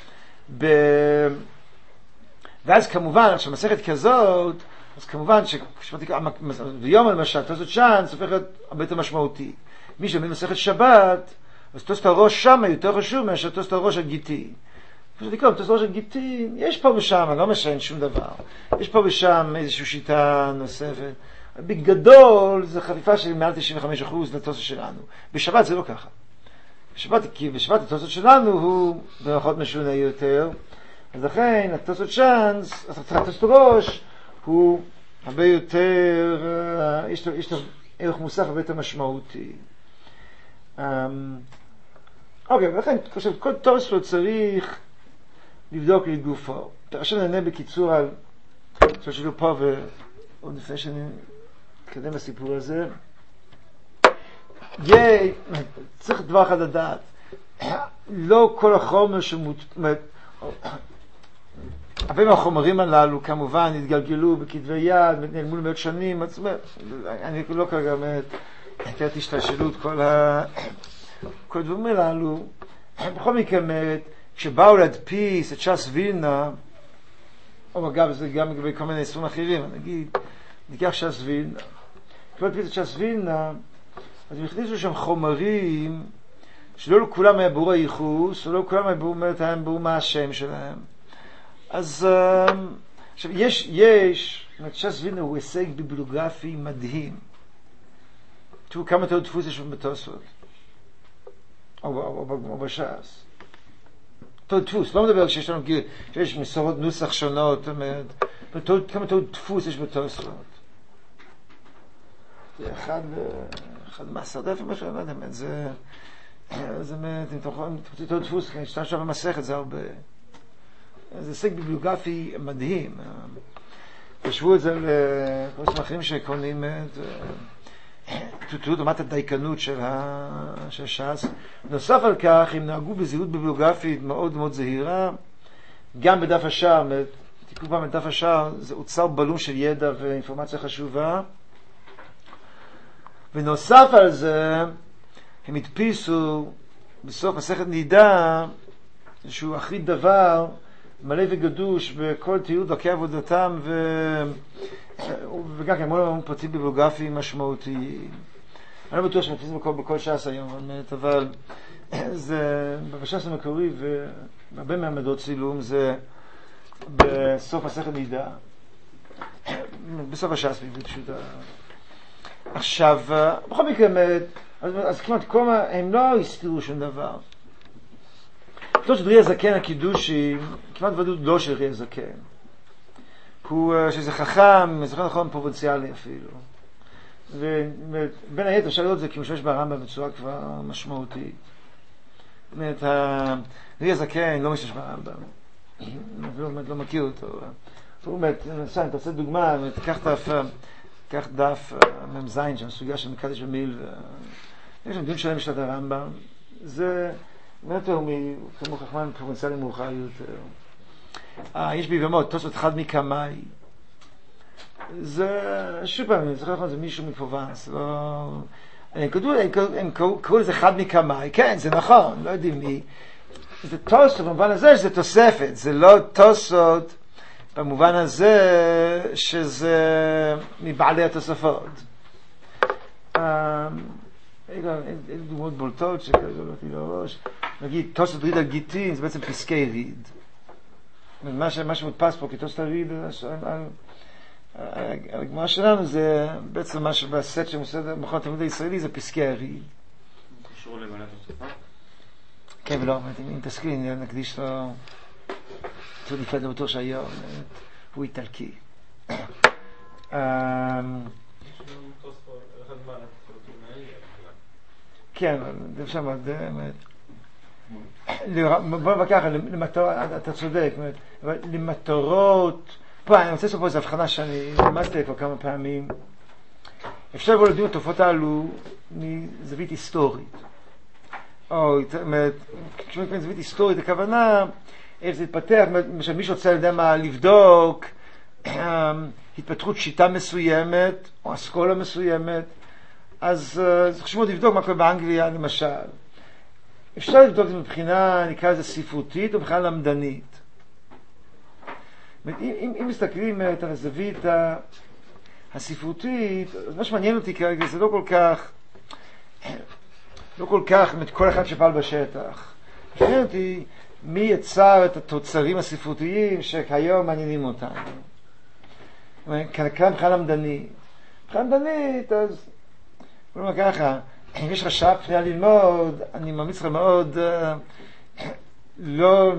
ואז כמובן, עכשיו מסכת כזאת, אז כמובן שביום למשל, תוספות שאנס הופך להיות הרבה יותר משמעותי. מי שלומד מסכת שבת, אז תוספות הראש שם יותר חשוב מאשר תוספות הראש הגיטי. פשוט לקרוא, תוספות הראש הגיטי, יש פה ושם, אני לא משנה שום דבר. יש פה ושם איזושהי שיטה נוספת. בגדול, זו חפיפה של מעל תשעים וחמישה אחוז לתוספות שלנו. בשבת זה לא ככה. בשבת, כי בשבת התוספות שלנו הוא במחות משונה יותר. אז לכן, התוספות שאנס, התוספות ראש, הוא הרבה יותר, יש לו, יש לו ערך מוסף הרבה יותר משמעותי. אוקיי, ולכן, אני חושב, כל תוספות צריך לבדוק לגופו. עכשיו נענה בקיצור על, עכשיו שלו פה ועוד לפני שאני אקדם בסיפור הזה. יהיה, צריך דבר אחד לדעת, לא כל החומר שמות... הרבה מהחומרים הללו כמובן התגלגלו בכתבי יד, נעלמו למאות שנים, אני לא כרגע מתארת השתלשלות כל ה... כל הדברים הללו. בכל מקרה, כשבאו להדפיס את ש"ס וילנה, או אגב, זה גם לגבי כל מיני ספרים אחרים, נגיד, ניקח ש"ס וילנה. כשבאו להדפיס את ש"ס וילנה, אז הם הכניסו שם חומרים שלא לכולם היה ברור הייחוס, ולא לכולם היה ברור, היה ברור מה השם שלהם. אז עכשיו, יש, יש, ש"ס וילנה הוא הישג ביבליוגרפי מדהים. תראו כמה תאות דפוס יש בתוספות, או בש"ס. תאות דפוס, לא מדבר שיש לנו, שיש מסורות נוסח שונות, כמה תאות דפוס יש בתוספות. זה אחד, אחד מעשרת אלפים משהו, אני לא יודע, זה, זה, אם אתם יכולים, תאות דפוס, כשאתה שם במסכת זה הרבה. זה הישג ביבליוגרפי מדהים. תשוו את זה לקורסים אחרים שקונים תראו דומת הדייקנות של ש"ס. נוסף על כך, הם נהגו בזהירות ביבליוגרפית מאוד מאוד זהירה, גם בדף השער, תקראו פעם בדף השער, זה אוצר בלום של ידע ואינפורמציה חשובה. ונוסף על זה, הם הדפיסו בסוף מסכת נידה, איזשהו אחרית דבר, מלא וגדוש בכל תיעוד דרכי עבודתם, ו... וגם כן, המון המון פרטים ביבליוגרפיים משמעותיים. אני לא בטוח שמדפיסים בכל, בכל ש"ס היום, אבל זה, בש"ס המקורי, והרבה מהעמדות צילום, זה בסוף מסכת נידה. בסוף הש"ס, בעברית פשוטה. עכשיו, בכל מקרה, אז, אז כמעט כל מה, הם לא הסתירו שום דבר. זאת שדרי הזקן הקידושי, כמעט ודאות לא של דרי הזקן. הוא, שזה חכם, זוכר נכון, פרובינציאלי אפילו. ובין היתר אפשר לראות את זה כי הוא משמש ברמב"ם בצורה כבר משמעותית. זאת אומרת, דרי הזקן לא משמש ברמב"ם. לא, לא מכיר אותו. הוא אומר, ננסה, אתה רוצה דוגמה, תקח דף, תקח דף ממזיין שם, סוגיה של מקדש ומיל, יש שם דיון שלם בשלט הרמב"ם. זה יותר כמו חכמן פרובינציאלי מאוחר יותר. אה, יש ביבמות, תוספות אחד מקמאי. זה, שוב פעם, אני זוכר לכם, זה מישהו מפרובנס, לא... הם קראו לזה אחד מקמאי, כן, זה נכון, לא יודעים מי. זה תוספות במובן הזה שזה תוספת, זה לא תוספות במובן הזה שזה מבעלי התוספות. אין דוגמאות בולטות שכרגע לא תהי לראש. נגיד, תוספות ריד על גיטין, זה בעצם פסקי ריד. מה שמודפס פה כתוספות הריד על הגמרא שלנו זה בעצם מה שבסט שמוסד במכון התלמוד הישראלי זה פסקי הריד. קשור לבעלי התוספות? כן ולא, אם תסכי נקדיש לו תראו נפלא דבטור שהיום הוא איטלקי. יש לנו תוספות אחד מה כן, זה אפשר מאוד, בוא נבקר, אתה צודק, למטרות, פה אני רוצה לעשות פה איזו הבחנה שאני למדתי כבר כמה פעמים, אפשר לבוא לדון את התופעות האלו מזווית היסטורית, או כשאומרים זווית היסטורית, הכוונה, איך זה התפתח, מישהו רוצה לדעת מה, לבדוק התפתחות שיטה מסוימת, או אסכולה מסוימת, אז זה חשוב מאוד לבדוק מה קורה באנגליה למשל. אפשר לבדוק את זה מבחינה, נקרא לזה ספרותית או מבחינה למדנית. אם, אם, אם מסתכלים את הזווית הספרותית, אז מה שמעניין אותי כרגע זה לא כל כך, לא כל כך את כל אחד שפעל בשטח. מעניין אותי מי יצר את התוצרים הספרותיים שכיום מעניינים אותנו. כאן מבחינה למדנית. מבחינה למדנית, אז בוא נאמר ככה, אם יש לך שעה פנייה ללמוד, אני ממליץ לך מאוד לא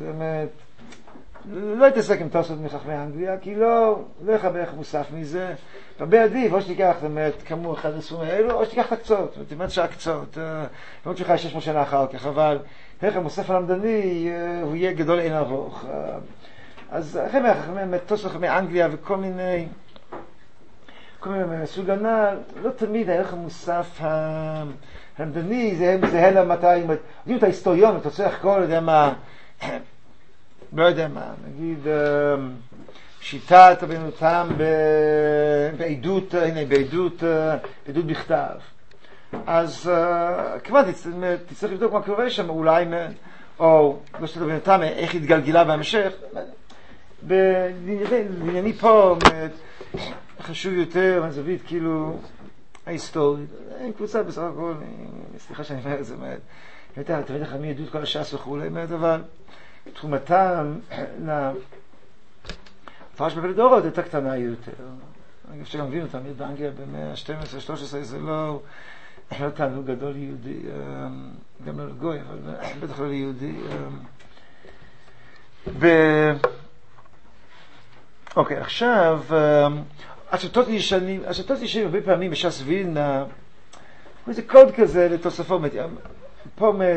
לא להתעסק עם תוספות מחכמי אנגליה, כי לא לא לך בערך מוסף מזה. הרבה עדיף, או שתיקח כמו אחד הסכומים האלו, או שתיקח את הקצות, תלמד שעה קצות, למרות שלך שש מאות שנה אחר כך, אבל איך המוסף הלמדני הוא יהיה גדול אין ארוך. אז אחרי תוספות מחכמי אנגליה וכל מיני כל מיני מסוג הנ"ל, לא תמיד הערך המוסף הלמדני זה זהה למטרה. אם אתה היסטוריון, אתה רוצה לחקור, לא יודע מה, לא יודע מה, נגיד שיטת הבינותם בעדות, הנה, בעדות, בעדות בכתב. אז כמעט תצטרך לבדוק מה קורה שם, אולי, או לא שיטת הבינותם, איך התגלגלה בהמשך. בענייני פה, חשוב יותר מהזווית כאילו ההיסטורית. אין קבוצה בסך הכל, סליחה שאני אומר את זה, יותר תמיד החמי עדות כל הש"ס וכו', אבל תחומתם לפרש בבית דורות הייתה קטנה יותר. אני חושב שגם מבין אותם, באנגליה במאה ה-שתים עשרה שלוש עשרה זה לא לא תענוג גדול ליהודי, גם לא לגוי, אבל בטח לא ליהודי. אוקיי, עכשיו השתות ישנים, השתות ישנים הרבה פעמים בש"ס וילנה, זה קוד כזה לתוספות, פה מת,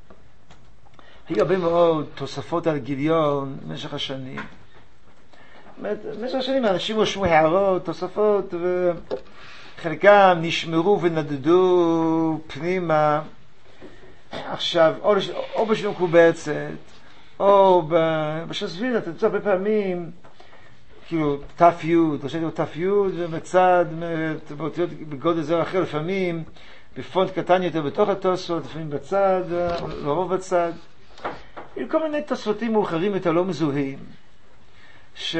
היו הרבה מאוד תוספות על גיליון במשך השנים. במשך השנים האנשים רשמו הערות, תוספות, וחלקם נשמרו ונדדו פנימה. עכשיו, או, או בשביל מקובצת, או בשסבילה, אתה תמצא הרבה פעמים, כאילו, תף יוד, רשת לו תף יוד, ובצד, באותיות בגודל זה או אחר, לפעמים, בפונט קטן יותר בתוך התוספות, לפעמים בצד, לרוב בצד. עם כל מיני תוספותים מאוחרים יותר לא מזוהים, ש...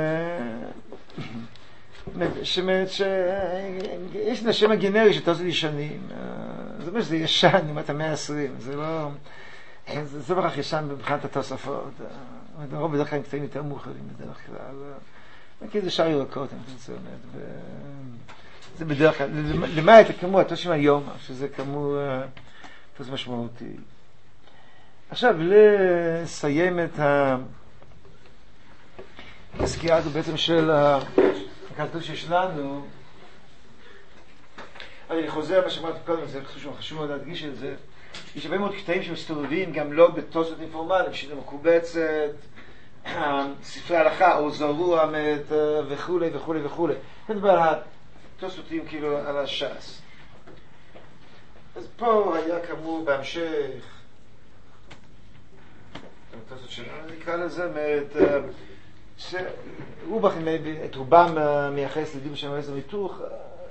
שבאמת שיש לשם הגנרי של תוספות ישנים. זה אומר שזה ישן, אם אתה מאה ועשרים, זה לא... זה לא כך ישן מבחינת התוספות. הרוב בדרך כלל הם קטעים יותר מאוחרים בדרך כלל. כי זה שער ירקות, אני רוצה לומר. זה בדרך כלל, למעט כמו התוספים היום, שזה כמו תוסף משמעותי. עכשיו, לסיים את הסקירה הזו בעצם של הכתוב שיש לנו, אני חוזר מה שאמרתי קודם, זה חשוב, חשוב מאוד להדגיש את זה. יש הרבה מאוד קטעים שמסתובבים גם לא בתוספות אינפורמליים, שזה מקובצת, ספרי הלכה, או זרוע וכו' וכו' וכו'. אני מדבר על התוספותים כאילו על הש"ס. אז פה היה כאמור בהמשך, אני אקרא לזה, רובך את רובם מייחס לדיבור שם איזה מיתוך,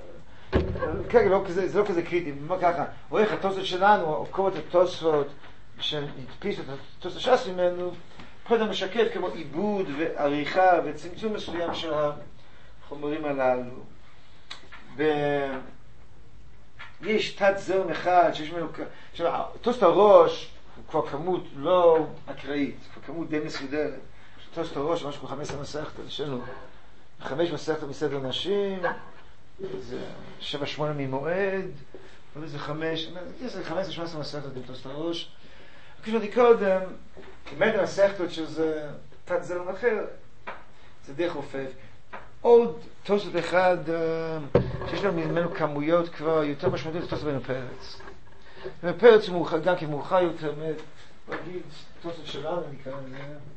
זה לא כזה קריטי, מה ככה, רואה איך התוספות שלנו, עוקב את התוספות שנתפיס את התוספות ש"ס ממנו, פה אתה משקף כמו עיבוד ועריכה וצמצום מסוים של החומרים הללו. ויש תת זרם אחד שיש ממנו, תוספות הראש הוא כבר כמות לא אקראית, כבר כמות די מסודרת. תוספות הראש משהו כמו חמש עשרה מסכתות, יש לנו חמש מסכתות מסדר נשים, זה שבע שמונה ממועד, וזה חמש, יש לי חמש שמונה עשרה מסכתות עם תוספות הראש. כמו שאמרתי קודם, כמעט המסכתות שזה תת זרם אחר, זה די חופף. עוד תוספות אחד שיש לנו ממנו כמויות כבר יותר משמעותיות, תוספות בן פרץ. בן פרץ הוא מאוחר, גם כמאוחר יותר, נגיד תוספות שלנו נקרא לזה.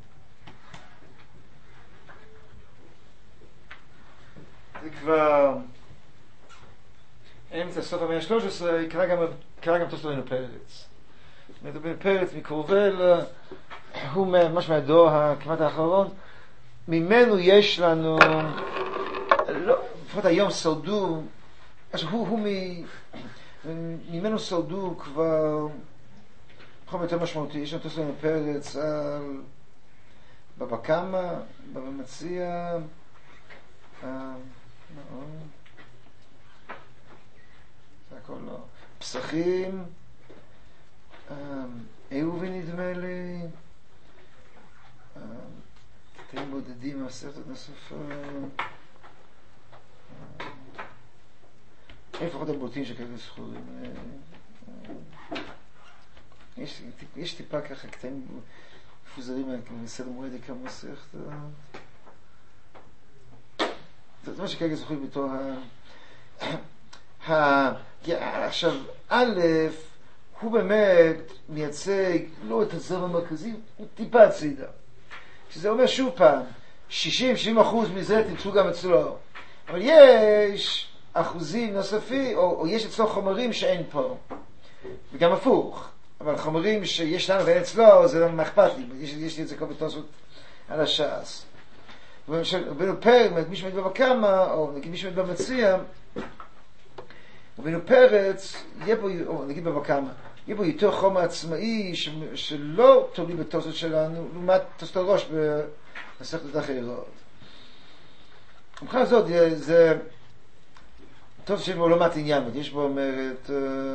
זה כבר אמצע סוף המאה ה-שלוש עשרה, יקרא גם, גם תוספות בן פרץ. בן פרץ מקרובל, הוא ממש מהדור כמעט האחרון, ממנו יש לנו, לא, לפחות היום שרדו, אז הוא, הוא מ... ממנו שרדו כבר חום יותר משמעותי. יש לנו תוספות בן פרץ על בבא קמא, בבא מציע, זה הכל לא, פסחים, איובי נדמה לי, קטעים בודדים מהסרטות נוספות, אין לפחות הבוטים שכאלה זכורים. יש, יש טיפה ככה קטעים מפוזרים מסדר מועד כמה מסכת. זאת אומרת שכאלה זכורים בתור ה... עכשיו, א', הוא באמת מייצג לא את הזרם המרכזי, הוא טיפה הצידה. שזה אומר שוב פעם, שישים שבעים אחוז מזה תמצאו גם אצלו. אבל יש אחוזים נוספים, או, או יש אצלו חומרים שאין פה. וגם הפוך. אבל חומרים שיש לנו ואין אצלו, זה לא מאכפת לי. יש, יש לי את זה כל בתוספות על הש"ס. ובנו פרץ, מי שעומד בבא קמא, או נגיד מי שעומד במציע, ובנו פרץ, יהיה פה, או נגיד בבא קמא, יהיה פה יותר חומר עצמאי ש, שלא תולי בתוספות שלנו, לעומת תוספות ראש במסכתות אחרות. מבחינה זאת, זה תוספות שיש בו לא מעט עניין, יש בו אומרת,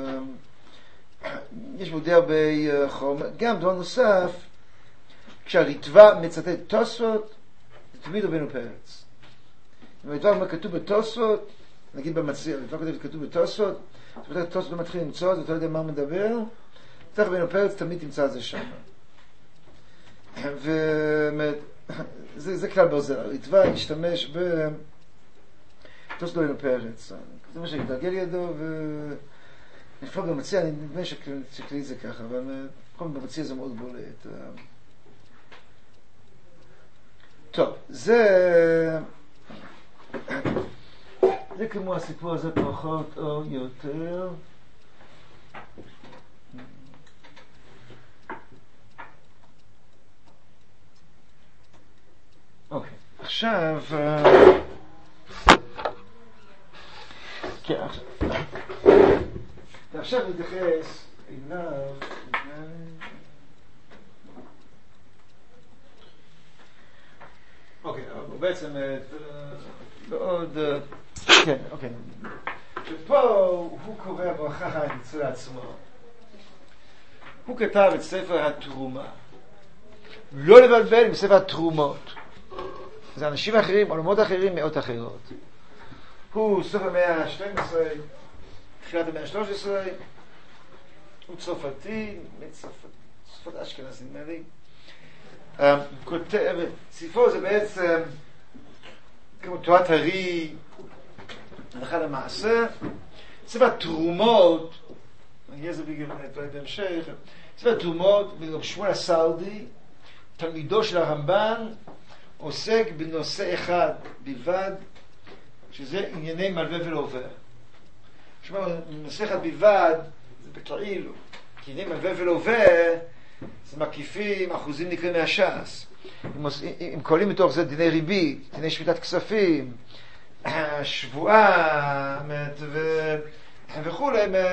יש בו די הרבה חומר, גם דבר נוסף, כשהריטב"א מצטט תוספות, זה תמיד רבנו פרץ. אם הריטב"א אומר כתוב בתוספות, נגיד במציע, הריטב"א כתוב בתוספות, זאת אומרת, תוספות לא מתחיל למצוא, אז אתה לא יודע מה מדבר, צריך רבנו פרץ, תמיד תמצא את זה שם. וזה זה כלל ברזל, הריטב"א ישתמש בתוספות רבנו פרץ. זה מה שיתגלגל ידו, ונפלא במציע, אני נדמה שכלי זה ככה, אבל כל במציע זה מאוד בולט. טוב, זה... זה כמו הסיפור הזה פחות או יותר. אוקיי, עכשיו... כן, עכשיו... ועכשיו נתייחס אליו... אוקיי, הוא בעצם בעוד... כן, אוקיי. ופה הוא קורא ברכה אצל עצמו. הוא כתב את ספר התרומה. לא לבלבל עם ספר התרומות. זה אנשים אחרים, עולמות אחרים, מאות אחרות. הוא סוף המאה ה-שתים עשרה, תחילת המאה ה-שלוש עשרה, הוא צרפתי, צרפת אשכנז נדמה לי. כותב, ספרו זה בעצם כמו תורת הרי, הלכה למעשה. ספר התרומות, נגיע זה בגלל בהמשך, ספר התרומות, ברב שמואל הסעודי, תלמידו של הרמב"ן, עוסק בנושא אחד בלבד, שזה ענייני מלווה ולהווה. כשאומר, נושא אחד בלבד, זה בכאילו, כי ענייני מלווה ולהווה, זה מקיפים אחוזים נקראים מהש"ס. אם, אם קולים מתוך זה דיני ריבית, דיני שמיטת כספים, שבועה, ו... וכו',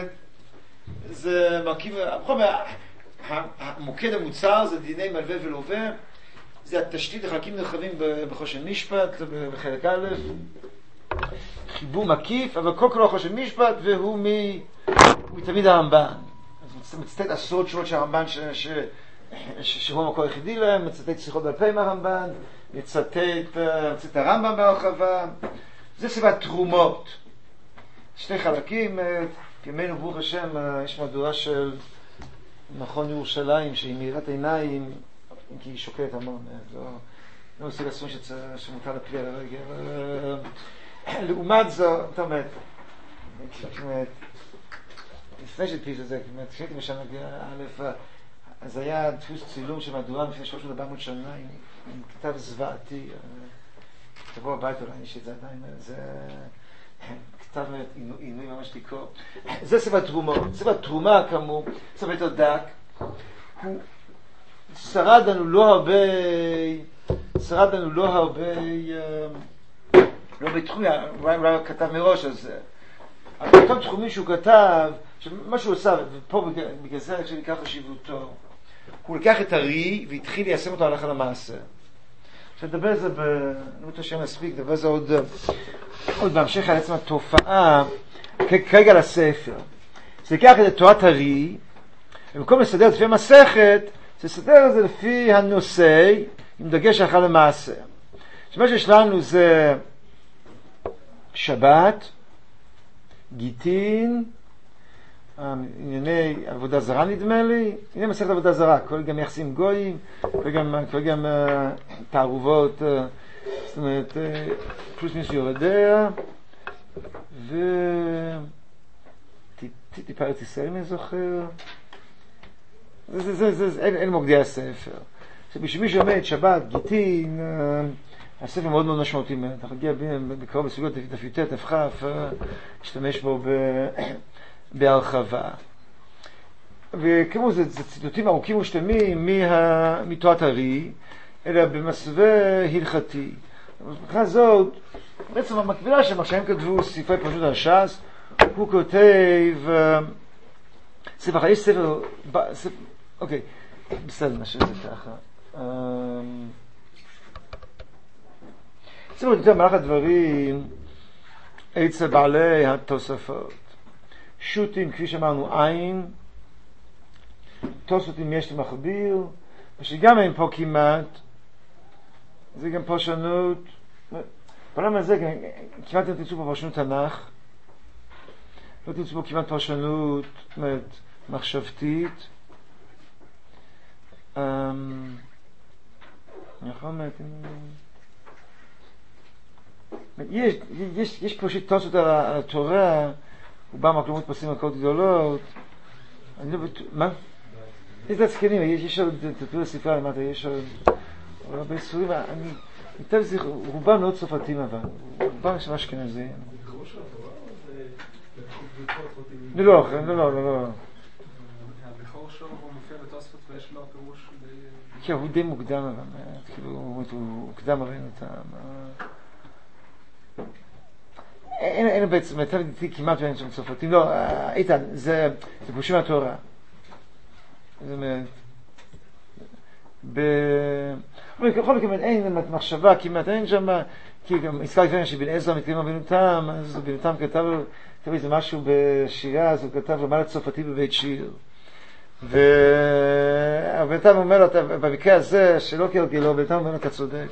זה מרכיב, המוקד המוצר זה דיני מלווה ולהווה, זה התשתית לחלקים נרחבים בחושן משפט, בחלק א', חיבור מקיף, אבל כל כולו חושן משפט, והוא מתלמיד הרמב"ן. אז מצטט עשרות שורות של הרמב"ן, ש... ש... ש... שהוא המקור היחידי להם, מצטט שיחות בעל פה מהרמב"ן, מצטט, מצטט הרמב"ם בהרחבה. זה ספר תרומות. שני חלקים, כימינו ברוך השם, יש מהדורה של מכון ירושלים, שהיא מאירת עיניים, אם כי היא שוקלת המון, לא, לא עושה לסון שמותר לפלי על הרגל. לעומת זו, זאת אומרת, לפני שתפיס את זה, כשהייתי בשנה א', אז היה דפוס צילום של מהדורה לפני שלוש מאות ארבע מאות שנה, עם כתב זוועתי, תבוא הביתה, אולי יש את זה עדיין, זה כתב עינוי ממש לקרוא. זה ספר תרומות, ספר תרומה כאמור, ספר יותר דק, הוא שרד לנו לא הרבה, שרד לנו לא הרבה, לא בתחומי, אולי כתב מראש על זה. אבל אותם תחומים שהוא כתב, שמה שהוא עושה, ופה בגלל זה שנקרא חשיבותו, הוא לקח את הרי והתחיל ליישם אותו הלכה למעשה. עכשיו נדבר על זה, אני לא רוצה שם להספיק, נדבר על זה עוד, עוד בהמשך על עצם התופעה, כרגע לספר. זה לקח את תורת הרי, ובמקום לסדר את לפי המסכת, זה לסדר את זה לפי הנושא, עם דגש הלכה למעשה. שמה שיש לנו זה שבת, גיטין, ענייני עבודה זרה נדמה לי, ענייני מסכת עבודה זרה, כל גם יחסים גויים, כל גם, כל גם uh, תערובות, uh, זאת אומרת, uh, פלוס מישהו יורדיה, ו... טיפה ארץ ישראל אני זוכר, זה, זה, זה, זה, זה, אין, אין מוקדי הספר. בשביל מי שעומד שבת, גיטין, uh, הספר מאוד מאוד משמעותי, אתה מגיע בקרוב בסוגיות תפיוטי, תפחף, להשתמש בו ב... בהרחבה. וכמו זה, זה ציטוטים ארוכים ושלמים מה... מתורת הרי, אלא במסווה הלכתי. ובכלל זאת, בעצם המקבילה שהם עכשיו הם כתבו ספרי פשוט על ש"ס, הוא כותב ספר, יש ספר, ספר אוקיי, בסדר, נשאיר את זה ככה. ספר יותר מהלך הדברים אצל בעלי התוספות. שוטים, כפי שאמרנו, עין, תוספות אם יש למחביר, ושגם הם פה כמעט, זה גם פרשנות, בעולם הזה כמעט לא תמצאו פה פרשנות תנ"ך, לא תמצאו פה כמעט פרשנות מחשבתית, נכון אומרת, יש, יש, יש פה שתוספות על התורה, הוא בא מהכלומות פסים מקרות גדולות, אני לא בטוח, מה? יש את הזקנים, יש עוד תפיר לספרה למטה, יש עוד הרבה סורים, אני יותר זה, רובם לא צרפתים אבל, רובם של אשכנזים. לא, לא, לא, לא, לא. הבכור שלו הוא מופיע בתוספות ויש לו פירוש די... כן, הוא די מוקדם אבל, כאילו, הוא קדם עלינו אותם. אין בעצם, אתה נדעתי כמעט ואין שם צרפתים, לא, איתן, זה פירושים מהתורה. זאת אומרת, בכל מקרה אין מחשבה, כמעט אין שם, כי גם הזכרתי לפני שבן עזרא מתקיים אבינותם, אז אבינותם כתב לו, כתב איזה משהו בשירה, אז הוא כתב לו מה לצרפתי בבית שיר. ואבינותם אומר לו, במקרה הזה, שלא כהרגלו, אבינותם אומר לו, אתה צודק.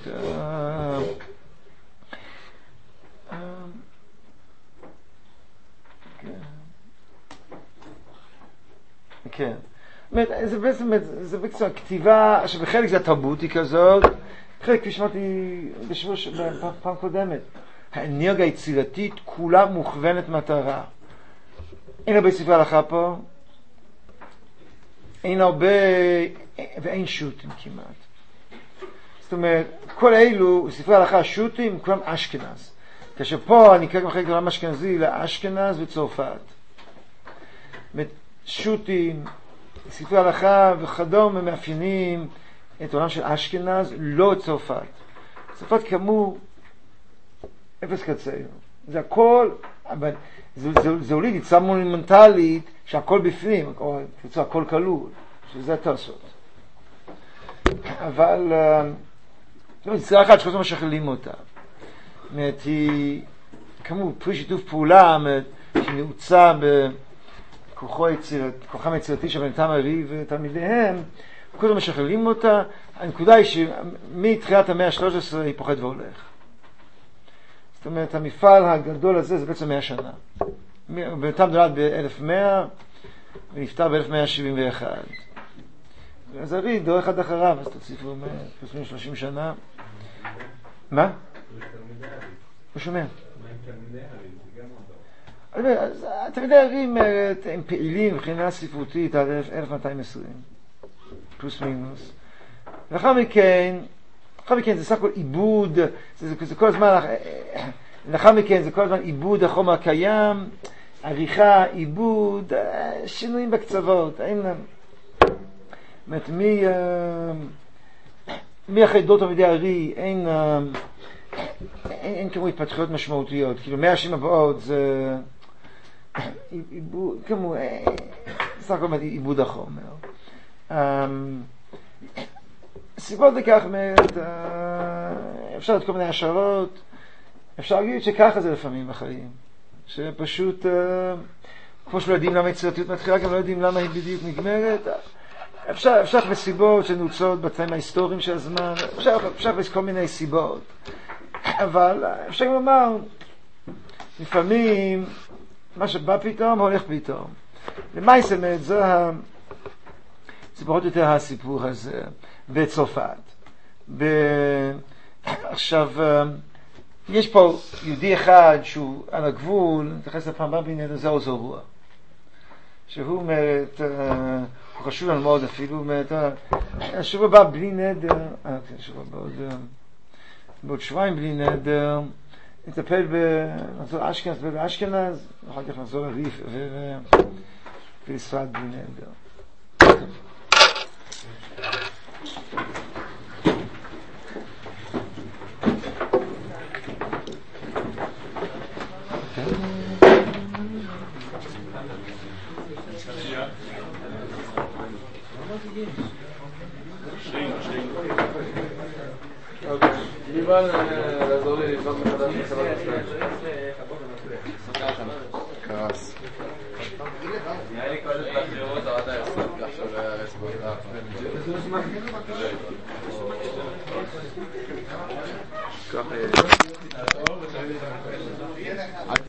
כן. זה בעצם, זה בעצם כתיבה שבחלק זה התרבות היא כזאת, בחלק כפי שאמרתי בפעם קודמת, האנרגיה היצירתית כולה מוכוונת מטרה. אין הרבה ספרי הלכה פה, אין הרבה, ואין שוטים כמעט. זאת אומרת, כל אלו ספרי הלכה שוטים, כולם אשכנז. כאשר פה אני קרא מחלק לעולם אשכנזי לאשכנז וצרפת. שוטים, ספרי הלכה וכדומה מאפיינים את העולם של אשכנז, לא את צרפת. צרפת כאמור אפס קצה. זה הכל, אבל זה, זה, זה הוליד יצאה מונומנטלית שהכל בפנים, או יצא הכל כלול, שזה התוספות. אבל לא, יצרה אחת שכל הזמן משכללים אותה. זאת אומרת, היא כאמור פרי שיתוף פעולה שנעוצה ב... כוחם היצירתי של בנתם הרי ותלמידיהם, כל הזמן משכללים אותה. הנקודה היא שמתחילת המאה ה-שלוש עשרה היא פוחד והולך. זאת אומרת, המפעל הגדול הזה זה בעצם מאה שנה. בנתם נולד ב-אלף ומאה ונפטר ב-אלף ומאה שבעים ואחת. אז הרי דור אחד אחריו, אז תוסיפו פלוס מינוס שלושים שנה. מה? לא שומע. אז תלמידי הרים הם פעילים מבחינה ספרותית עד אלף מאתיים ועשרים פלוס מינוס. לאחר מכן, לאחר מכן זה סך הכל עיבוד, זה, זה כל הזמן, לאחר מכן זה כל הזמן עיבוד החומר הקיים, עריכה, עיבוד, שינויים בקצוות. אין, זאת מי, מי אחרי דור תלמידי הרי אין, אין, אין כמו התפתחויות משמעותיות. כאילו מאה השנים הבאות זה עיבוד, כמו, סך הכל עיבוד החומר. סיבות לכך, אפשר להיות כל מיני השערות, אפשר להגיד שככה זה לפעמים בחיים, שפשוט, כמו שלא יודעים למה יצירתיות מתחילה, גם לא יודעים למה היא בדיוק נגמרת. אפשר, אפשר בסיבות שנוצות בצעים ההיסטוריים של הזמן, אפשר, אפשר בכל מיני סיבות, אבל אפשר לומר, לפעמים, מה שבא פתאום, הולך פתאום. למה יסמת? זה, זה פחות או יותר הסיפור הזה בצרפת. ב... עכשיו, יש פה יהודי אחד שהוא על הגבול, נתייחס לפעם הבאה בעניין, זה עוזר רוח. שהוא אומרת, הוא חשוב לנו מאוד אפילו, הוא אומרת, השבוע הבא בלי נדר, אה, כן, השבוע הבא עוד, בעוד שבועיים בלי נדר, נטפל בנחזור אשכנז, באשכנז, אחר כך נחזור לריף ולספרד בלי נדר. ליבן לעזור לי לבנות מחדש מחדש קרס נראה לי קודם להחזירות עד היחסות כך שלא ירס בעודה ככה